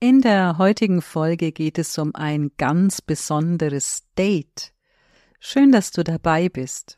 In der heutigen Folge geht es um ein ganz besonderes Date. Schön, dass du dabei bist.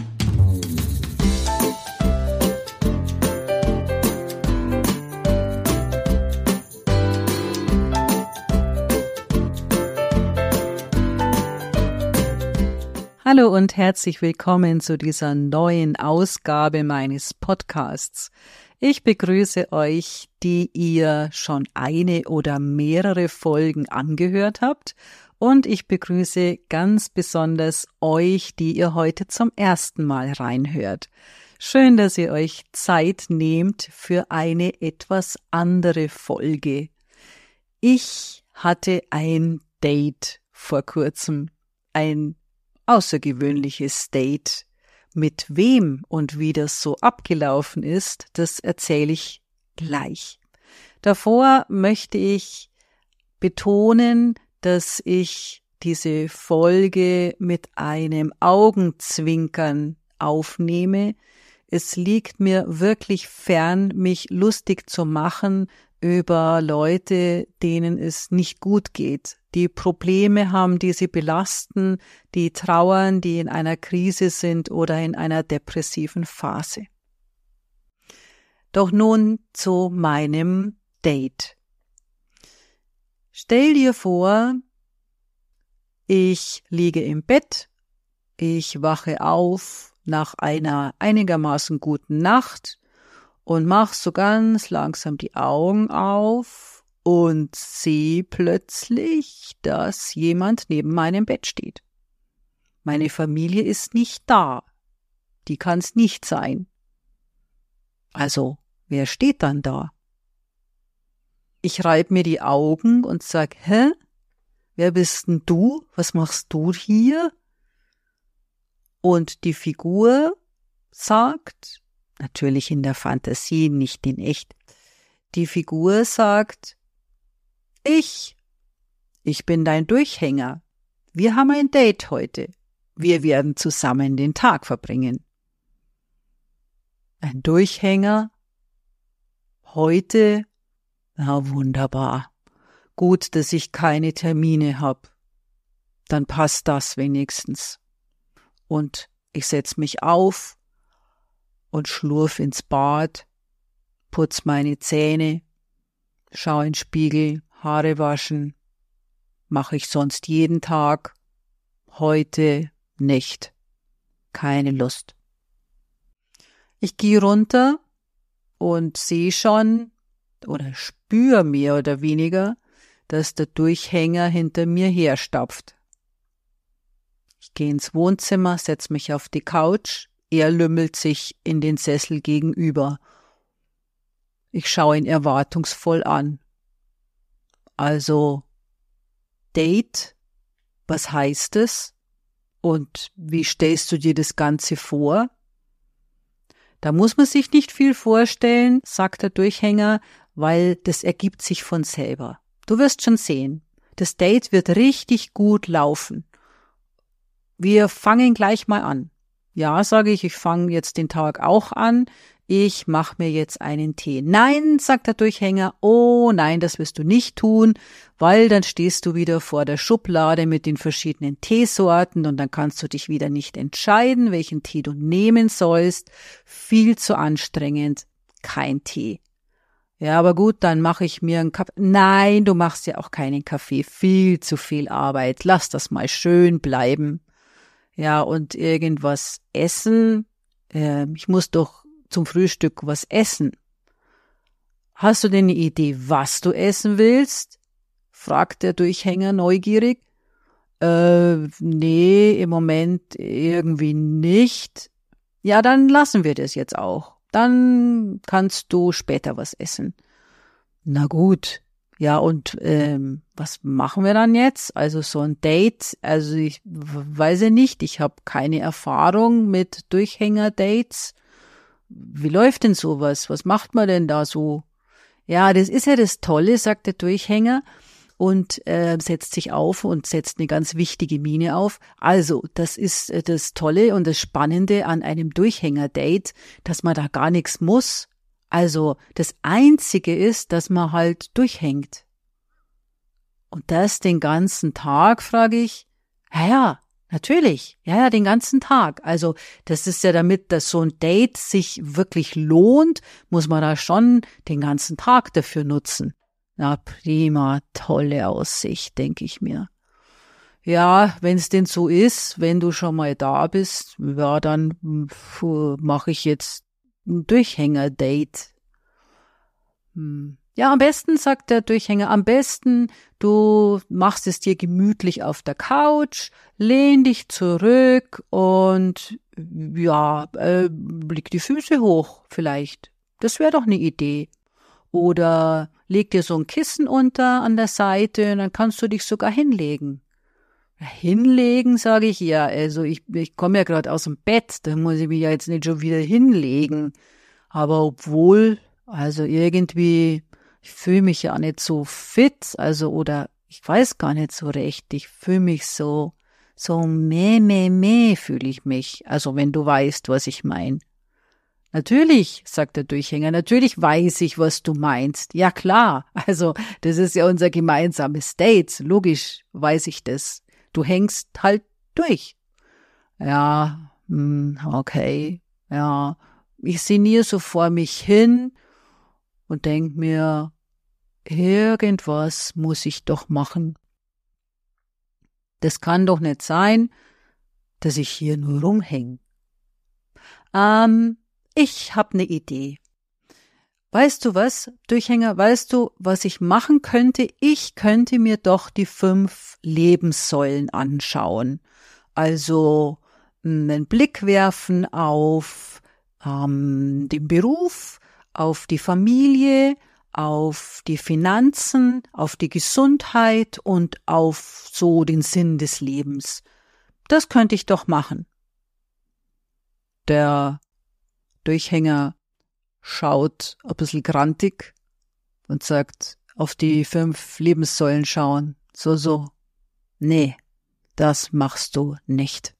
Hallo und herzlich willkommen zu dieser neuen Ausgabe meines Podcasts. Ich begrüße euch, die ihr schon eine oder mehrere Folgen angehört habt, und ich begrüße ganz besonders euch, die ihr heute zum ersten Mal reinhört. Schön, dass ihr euch Zeit nehmt für eine etwas andere Folge. Ich hatte ein Date vor kurzem, ein außergewöhnliches Date. Mit wem und wie das so abgelaufen ist, das erzähle ich gleich. Davor möchte ich betonen, dass ich diese Folge mit einem Augenzwinkern aufnehme. Es liegt mir wirklich fern, mich lustig zu machen über Leute, denen es nicht gut geht, die Probleme haben, die sie belasten, die trauern, die in einer Krise sind oder in einer depressiven Phase. Doch nun zu meinem Date. Stell dir vor, ich liege im Bett, ich wache auf nach einer einigermaßen guten Nacht und mach so ganz langsam die Augen auf und sehe plötzlich, dass jemand neben meinem Bett steht. Meine Familie ist nicht da. Die kann es nicht sein. Also, wer steht dann da? Ich reibe mir die Augen und sag, hä? Wer bist denn du? Was machst du hier? Und die Figur sagt, natürlich in der Fantasie, nicht in echt, die Figur sagt, ich bin dein Durchhänger. Wir haben ein Date heute. Wir werden zusammen den Tag verbringen. Ein Durchhänger? Heute? Na wunderbar. Gut, dass ich keine Termine habe. Dann passt das wenigstens. Und ich setz mich auf und schlurf ins Bad, putz meine Zähne, schau in den Spiegel, Haare waschen, mache ich sonst jeden Tag, heute nicht, keine Lust. Ich gehe runter und sehe schon oder spüre mehr oder weniger, dass der Durchhänger hinter mir herstapft. Ich gehe ins Wohnzimmer, setz mich auf die Couch, er lümmelt sich in den Sessel gegenüber. Ich schaue ihn erwartungsvoll an. Also, Date, was heißt es? Und wie stellst du dir das Ganze vor? Da muss man sich nicht viel vorstellen, sagt der Durchhänger, weil das ergibt sich von selber. Du wirst schon sehen, das Date wird richtig gut laufen. Wir fangen gleich mal an. Ja, sage ich fange jetzt den Tag auch an. Ich mache mir jetzt einen Tee. Nein, sagt der Durchhänger, oh nein, das wirst du nicht tun, weil dann stehst du wieder vor der Schublade mit den verschiedenen Teesorten und dann kannst du dich wieder nicht entscheiden, welchen Tee du nehmen sollst. Viel zu anstrengend, kein Tee. Ja, aber gut, dann mache ich mir einen Kaffee. Nein, du machst ja auch keinen Kaffee, viel zu viel Arbeit, lass das mal schön bleiben. Ja, und irgendwas essen, ich muss doch zum Frühstück was essen. Hast du denn eine Idee, was du essen willst? Fragt der Durchhänger neugierig. Nee, im Moment irgendwie nicht. Ja, dann lassen wir das jetzt auch. Dann kannst du später was essen. Na gut. Ja, und was machen wir dann jetzt? Also so ein Date, also ich weiß ja nicht, ich habe keine Erfahrung mit Durchhänger-Dates. Wie läuft denn sowas? Was macht man denn da so? Ja, das ist ja das Tolle, sagt der Durchhänger und setzt sich auf und setzt eine ganz wichtige Miene auf. Also, das ist das Tolle und das Spannende an einem Durchhänger-Date, dass man da gar nichts muss. Also, das Einzige ist, dass man halt durchhängt. Und das den ganzen Tag, frage ich. Ja, natürlich. Ja, den ganzen Tag. Also das ist ja, damit dass so ein Date sich wirklich lohnt, muss man da schon den ganzen Tag dafür nutzen. Na prima, tolle Aussicht, denke ich mir. Ja, wenn es denn so ist, wenn du schon mal da bist, ja, dann mache ich jetzt ein Durchhänger-Date. Ja, am besten, sagt der Durchhänger, am besten, du machst es dir gemütlich auf der Couch, lehn dich zurück und ja, leg die Füße hoch vielleicht. Das wäre doch eine Idee. Oder leg dir so ein Kissen unter an der Seite und dann kannst du dich sogar hinlegen. Hinlegen, sage ich ja. Also ich komme ja gerade aus dem Bett, da muss ich mich ja jetzt nicht schon wieder hinlegen. Aber obwohl, also irgendwie, ich fühle mich ja nicht so fit, also oder ich weiß gar nicht so recht. Ich fühle mich so meh fühle ich mich. Also wenn du weißt, was ich meine. Natürlich, sagt der Durchhänger, natürlich weiß ich, was du meinst. Ja klar, also das ist ja unser gemeinsames Date. Logisch weiß ich das. Du hängst halt durch. Ja, okay, ja. Ich sinniere so vor mich hin und denk mir, irgendwas muss ich doch machen. Das kann doch nicht sein, dass ich hier nur rumhänge. Ich hab ne Idee. Weißt du was, Durchhänger, weißt du, was ich machen könnte? Ich könnte mir doch die 5 Lebenssäulen anschauen. Also einen Blick werfen auf den Beruf, auf die Familie, auf die Finanzen, auf die Gesundheit und auf so den Sinn des Lebens. Das könnte ich doch machen. Der Durchhänger schaut ein bisschen grantig und sagt, auf die 5 Lebenssäulen schauen. So. Nee, das machst du nicht.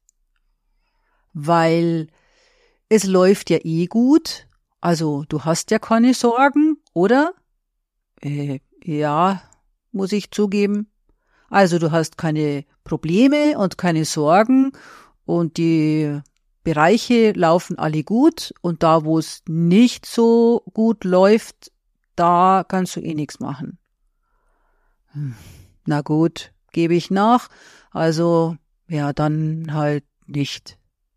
Weil es läuft ja eh gut, also du hast ja keine Sorgen, oder? Ja, muss ich zugeben. Also du hast keine Probleme und keine Sorgen und die Bereiche laufen alle gut und da, wo es nicht so gut läuft, da kannst du eh nichts machen. Na gut, gebe ich nach. Also, ja, dann halt nicht.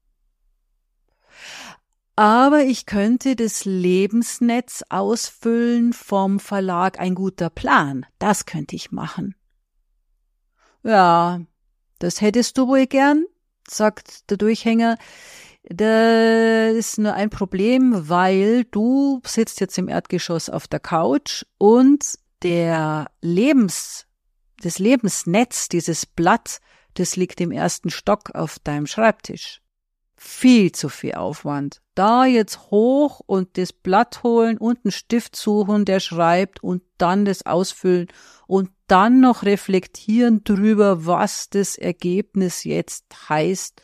Aber ich könnte das Lebensnetz ausfüllen vom Verlag Ein guter Plan. Das könnte ich machen. Ja, das hättest du wohl gern, sagt der Durchhänger. Das ist nur ein Problem, weil du sitzt jetzt im Erdgeschoss auf der Couch und das Lebensnetz, dieses Blatt, das liegt im 1. Stock auf deinem Schreibtisch. Viel zu viel Aufwand. Da jetzt hoch und das Blatt holen und einen Stift suchen, der schreibt und dann das ausfüllen und dann noch reflektieren drüber, was das Ergebnis jetzt heißt.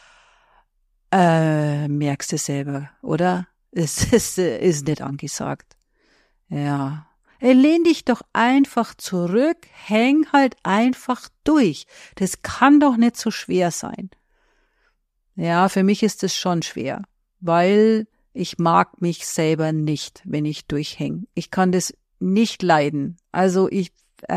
Merkst du selber, oder? Es ist nicht angesagt. Ja. Lehn dich doch einfach zurück, häng halt einfach durch. Das kann doch nicht so schwer sein. Ja, für mich ist es schon schwer, weil ich mag mich selber nicht, wenn ich durchhäng. Ich kann das nicht leiden. Also ich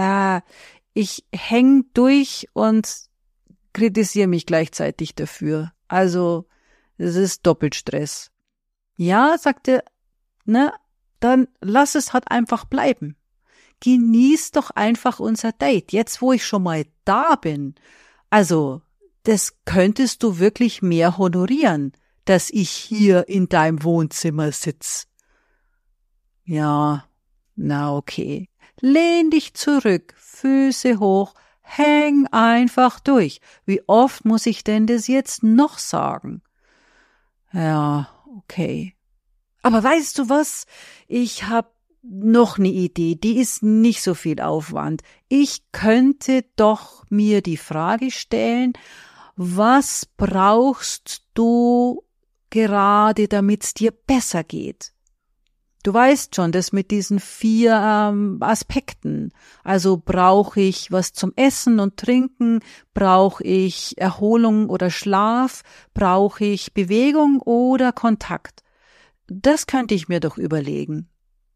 häng durch und kritisiere mich gleichzeitig dafür. Also es ist Doppelstress. Ja, sagte, dann lass es halt einfach bleiben. Genieß doch einfach unser Date, jetzt wo ich schon mal da bin. Also, das könntest du wirklich mehr honorieren, dass ich hier in deinem Wohnzimmer sitz. Ja, na okay. Lehn dich zurück, Füße hoch, häng einfach durch. Wie oft muss ich denn das jetzt noch sagen? Ja, okay. Aber weißt du was? Ich hab noch eine Idee, die ist nicht so viel Aufwand. Ich könnte doch mir die Frage stellen, was brauchst du gerade, damit's dir besser geht? Du weißt schon, das mit diesen 4 Aspekten. Also brauche ich was zum Essen und Trinken? Brauche ich Erholung oder Schlaf? Brauche ich Bewegung oder Kontakt? Das könnte ich mir doch überlegen.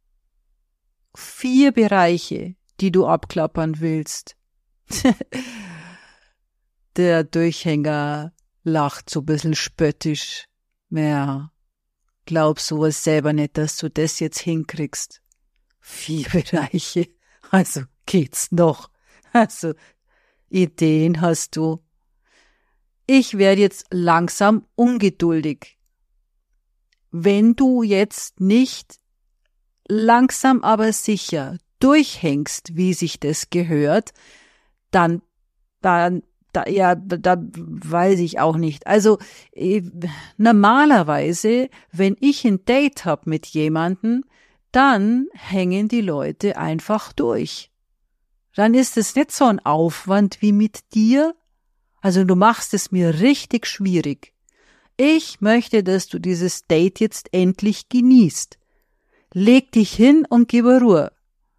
4 Bereiche, die du abklappern willst. Der Durchhänger lacht so ein bisschen spöttisch. Ja. Glaub sowas selber nicht, dass du das jetzt hinkriegst. 4 Bereiche. Also geht's noch. Also Ideen hast du. Ich werde jetzt langsam ungeduldig. Wenn du jetzt nicht langsam aber sicher durchhängst, wie sich das gehört, dann da weiß ich auch nicht. Also normalerweise, wenn ich ein Date hab mit jemandem, dann hängen die Leute einfach durch. Dann ist es nicht so ein Aufwand wie mit dir. Also du machst es mir richtig schwierig. Ich möchte, dass du dieses Date jetzt endlich genießt. Leg dich hin und gib Ruhe.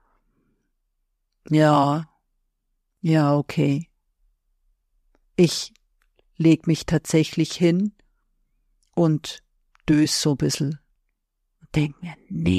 Ja, okay. Ich leg mich tatsächlich hin und dös so ein bisschen. Denk mir,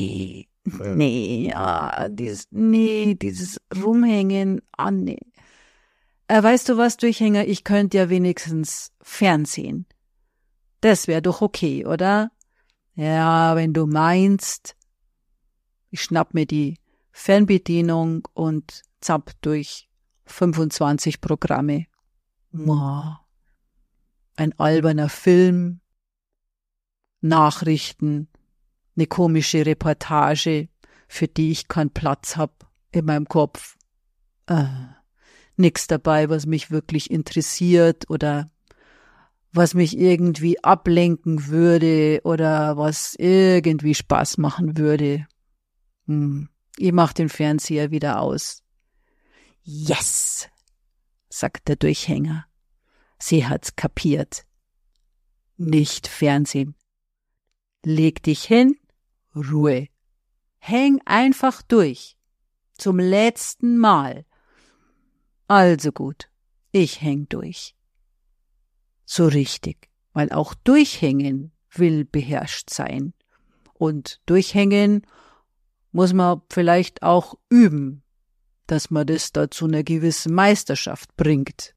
dieses Rumhängen, nee. Weißt du was, Durchhänger, ich könnte ja wenigstens Fernsehen. Das wäre doch okay, oder? Ja, wenn du meinst. Ich schnapp mir die Fernbedienung und zapp durch 25 Programme. Ein alberner Film, Nachrichten, eine komische Reportage, für die ich keinen Platz hab in meinem Kopf. Nix dabei, was mich wirklich interessiert oder was mich irgendwie ablenken würde oder was irgendwie Spaß machen würde. Ich mach den Fernseher wieder aus. Yes, sagt der Durchhänger. Sie hat's kapiert. Nicht Fernsehen. Leg dich hin, Ruhe. Häng einfach durch. Zum letzten Mal. Also gut, ich häng durch. So richtig, weil auch Durchhängen will beherrscht sein. Und Durchhängen muss man vielleicht auch üben, dass man das da zu einer gewissen Meisterschaft bringt.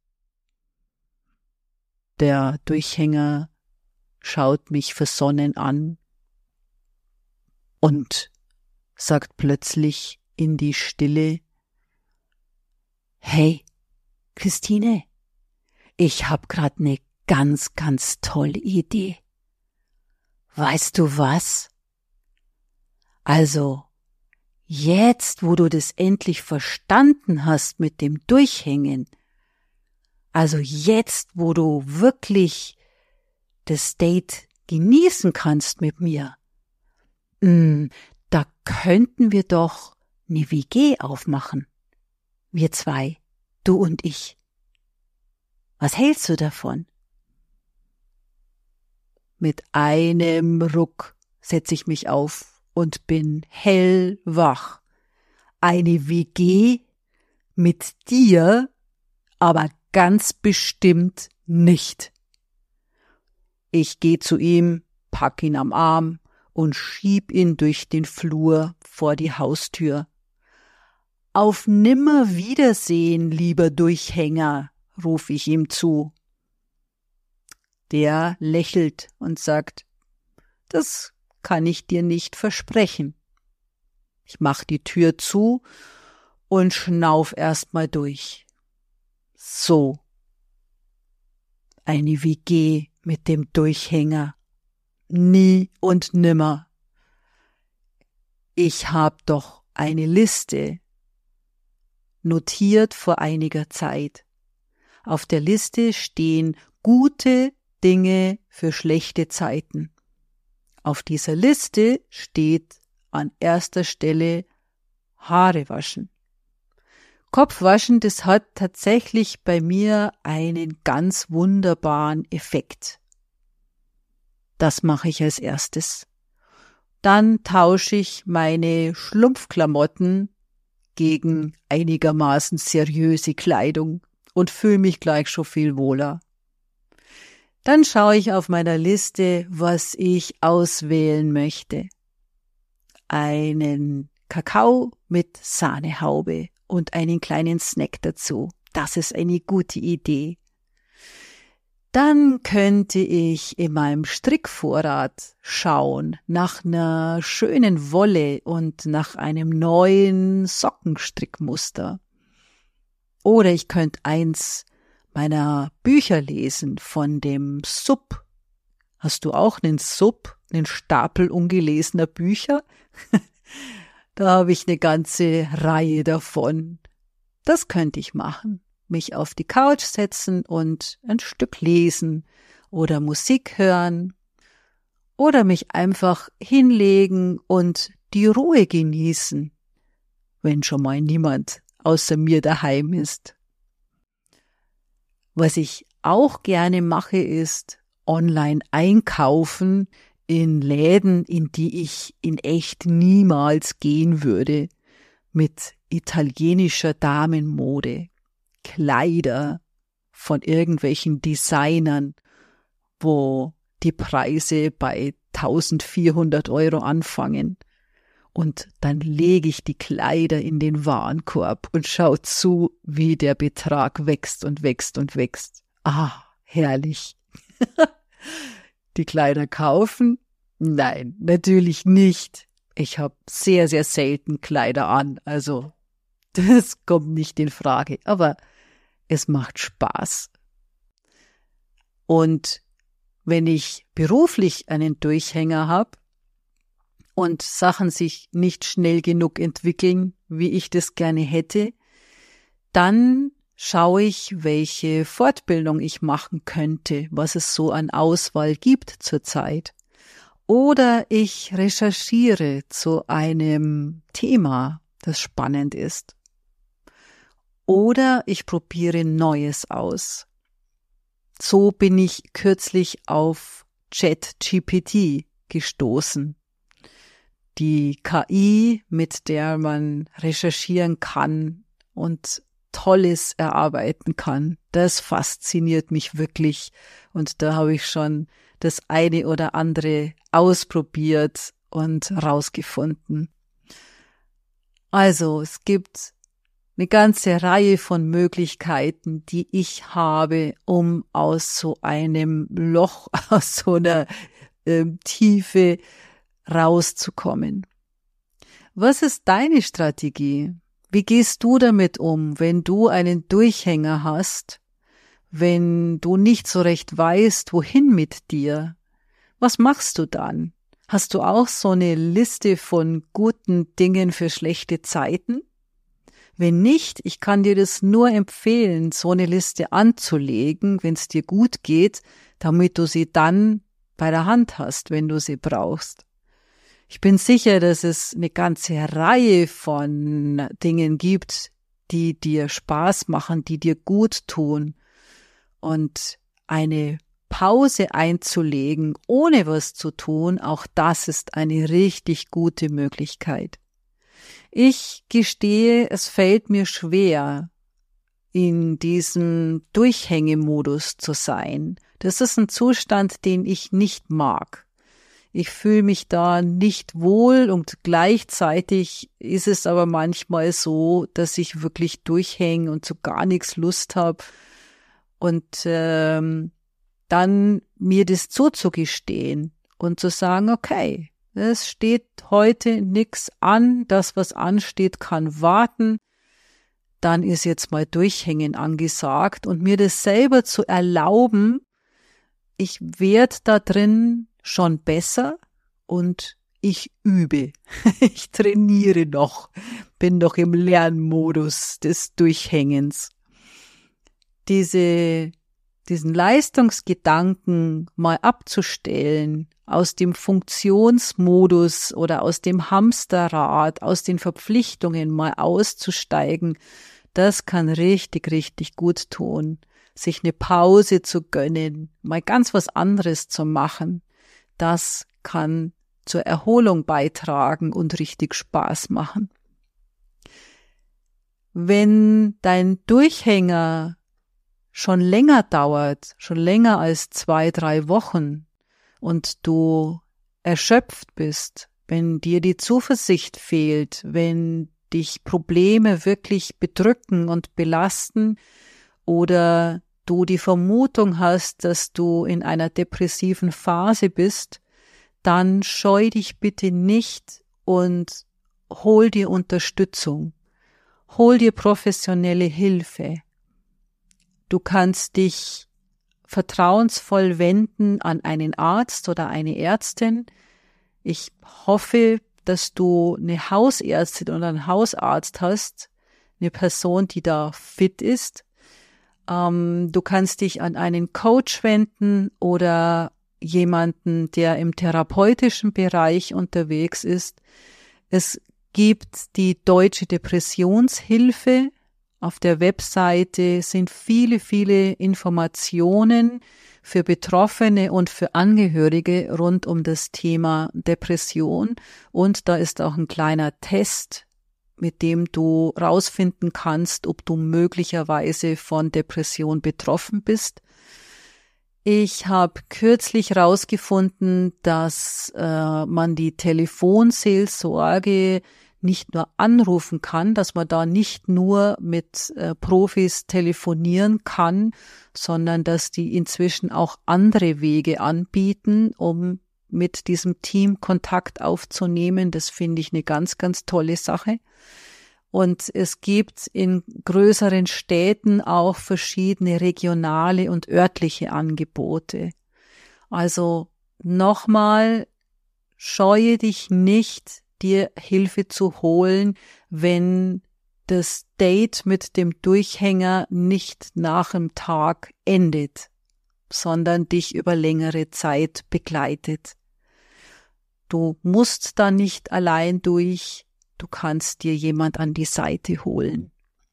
Der Durchhänger schaut mich versonnen an und sagt plötzlich in die Stille: Hey, Christine, ich hab grad ne ganz, ganz tolle Idee. Weißt du was? Also, jetzt, wo du das endlich verstanden hast mit dem Durchhängen, also jetzt, wo du wirklich das Date genießen kannst mit mir, da könnten wir doch eine WG aufmachen. Wir 2, du und ich. Was hältst du davon? Mit einem Ruck setze ich mich auf und bin hellwach. Eine WG mit dir, aber ganz bestimmt nicht. Ich gehe zu ihm, pack ihn am Arm und schieb ihn durch den Flur vor die Haustür. Auf Nimmerwiedersehen, lieber Durchhänger, ruf ich ihm zu. Der lächelt und sagt: Das kann ich dir nicht versprechen. Ich mach die Tür zu und schnauf erstmal durch. So. Eine WG mit dem Durchhänger. Nie und nimmer. Ich hab doch eine Liste notiert vor einiger Zeit. Auf der Liste stehen gute Dinge für schlechte Zeiten. Auf dieser Liste steht an erster Stelle Haare waschen. Kopfwaschen, das hat tatsächlich bei mir einen ganz wunderbaren Effekt. Das mache ich als erstes. Dann tausche ich meine Schlumpfklamotten gegen einigermaßen seriöse Kleidung und fühle mich gleich schon viel wohler. Dann schaue ich auf meiner Liste, was ich auswählen möchte. Einen Kakao mit Sahnehaube und einen kleinen Snack dazu. Das ist eine gute Idee. Dann könnte ich in meinem Strickvorrat schauen nach einer schönen Wolle und nach einem neuen Sockenstrickmuster. Oder ich könnte eins meiner Bücher lesen von dem Sub. Hast du auch einen Sub, einen Stapel ungelesener Bücher? Da habe ich eine ganze Reihe davon. Das könnte ich machen. Mich auf die Couch setzen und ein Stück lesen oder Musik hören oder mich einfach hinlegen und die Ruhe genießen, wenn schon mal niemand außer mir daheim ist. Was ich auch gerne mache, ist online einkaufen in Läden, in die ich in echt niemals gehen würde, mit italienischer Damenmode. Kleider von irgendwelchen Designern, wo die Preise bei 1.400 € anfangen. Und dann lege ich die Kleider in den Warenkorb und schaue zu, wie der Betrag wächst und wächst und wächst. Ah, herrlich. Die Kleider kaufen? Nein, natürlich nicht. Ich habe sehr, sehr selten Kleider an, also das kommt nicht in Frage. Aber es macht Spaß. Und wenn ich beruflich einen Durchhänger habe und Sachen sich nicht schnell genug entwickeln, wie ich das gerne hätte, dann schaue ich, welche Fortbildung ich machen könnte, was es so an Auswahl gibt zurzeit. Oder ich recherchiere zu einem Thema, das spannend ist. Oder ich probiere Neues aus. So bin ich kürzlich auf ChatGPT gestoßen. Die KI, mit der man recherchieren kann und Tolles erarbeiten kann, das fasziniert mich wirklich. Und da habe ich schon das eine oder andere ausprobiert und rausgefunden. Also, es gibt eine ganze Reihe von Möglichkeiten, die ich habe, um aus so einem Loch, aus so einer Tiefe rauszukommen. Was ist deine Strategie? Wie gehst du damit um, wenn du einen Durchhänger hast, wenn du nicht so recht weißt, wohin mit dir? Was machst du dann? Hast du auch so eine Liste von guten Dingen für schlechte Zeiten? Wenn nicht, ich kann dir das nur empfehlen, so eine Liste anzulegen, wenn es dir gut geht, damit du sie dann bei der Hand hast, wenn du sie brauchst. Ich bin sicher, dass es eine ganze Reihe von Dingen gibt, die dir Spaß machen, die dir gut tun. Und eine Pause einzulegen, ohne was zu tun, auch das ist eine richtig gute Möglichkeit. Ich gestehe, es fällt mir schwer, in diesem Durchhängemodus zu sein. Das ist ein Zustand, den ich nicht mag. Ich fühle mich da nicht wohl und gleichzeitig ist es aber manchmal so, dass ich wirklich durchhänge und so gar nichts Lust habe. Und dann mir das zuzugestehen und zu sagen, okay, es steht heute nichts an, das, was ansteht, kann warten, dann ist jetzt mal Durchhängen angesagt und mir das selber zu erlauben, ich werde da drin schon besser und ich übe, ich trainiere noch, bin noch im Lernmodus des Durchhängens. Diesen Leistungsgedanken mal abzustellen, aus dem Funktionsmodus oder aus dem Hamsterrad, aus den Verpflichtungen mal auszusteigen, das kann richtig, richtig gut tun. Sich eine Pause zu gönnen, mal ganz was anderes zu machen, das kann zur Erholung beitragen und richtig Spaß machen. Wenn dein Durchhänger schon länger dauert, schon länger als 2-3 Wochen und du erschöpft bist, wenn dir die Zuversicht fehlt, wenn dich Probleme wirklich bedrücken und belasten oder du die Vermutung hast, dass du in einer depressiven Phase bist, dann scheu dich bitte nicht und hol dir Unterstützung. Hol dir professionelle Hilfe. Du kannst dich vertrauensvoll wenden an einen Arzt oder eine Ärztin. Ich hoffe, dass du eine Hausärztin oder einen Hausarzt hast, eine Person, die da fit ist. Du kannst dich an einen Coach wenden oder jemanden, der im therapeutischen Bereich unterwegs ist. Es gibt die Deutsche Depressionshilfe. Auf der Webseite sind viele, viele Informationen für Betroffene und für Angehörige rund um das Thema Depression. Und da ist auch ein kleiner Test, mit dem du rausfinden kannst, ob du möglicherweise von Depression betroffen bist. Ich habe kürzlich rausgefunden, dass man die Telefonseelsorge nicht nur anrufen kann, dass man da nicht nur mit Profis telefonieren kann, sondern dass die inzwischen auch andere Wege anbieten, um mit diesem Team Kontakt aufzunehmen. Das finde ich eine ganz, ganz tolle Sache. Und es gibt in größeren Städten auch verschiedene regionale und örtliche Angebote. Also nochmal, scheue dich nicht, dir Hilfe zu holen, wenn das Date mit dem Durchhänger nicht nach dem Tag endet, sondern dich über längere Zeit begleitet. Du musst da nicht allein durch, du kannst dir jemand an die Seite holen.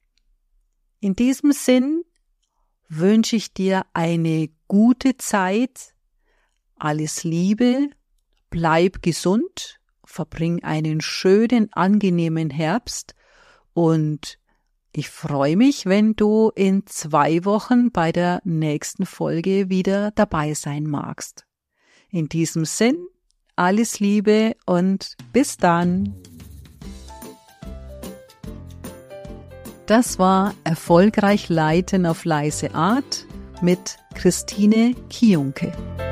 In diesem Sinn wünsche ich dir eine gute Zeit, alles Liebe, bleib gesund, verbring einen schönen, angenehmen Herbst und ich freue mich, wenn du in 2 Wochen bei der nächsten Folge wieder dabei sein magst. In diesem Sinn, alles Liebe und bis dann. Das war Erfolgreich Leiten auf leise Art mit Christine Kionke.